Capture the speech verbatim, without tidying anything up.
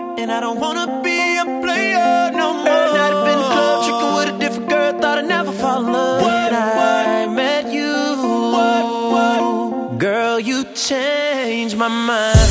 And I don't wanna be a player no more. Every night I've been in the club, tricking with a different girl, thought I'd never fall in love. What, then what, I met you. What, what? Girl, you changed my mind.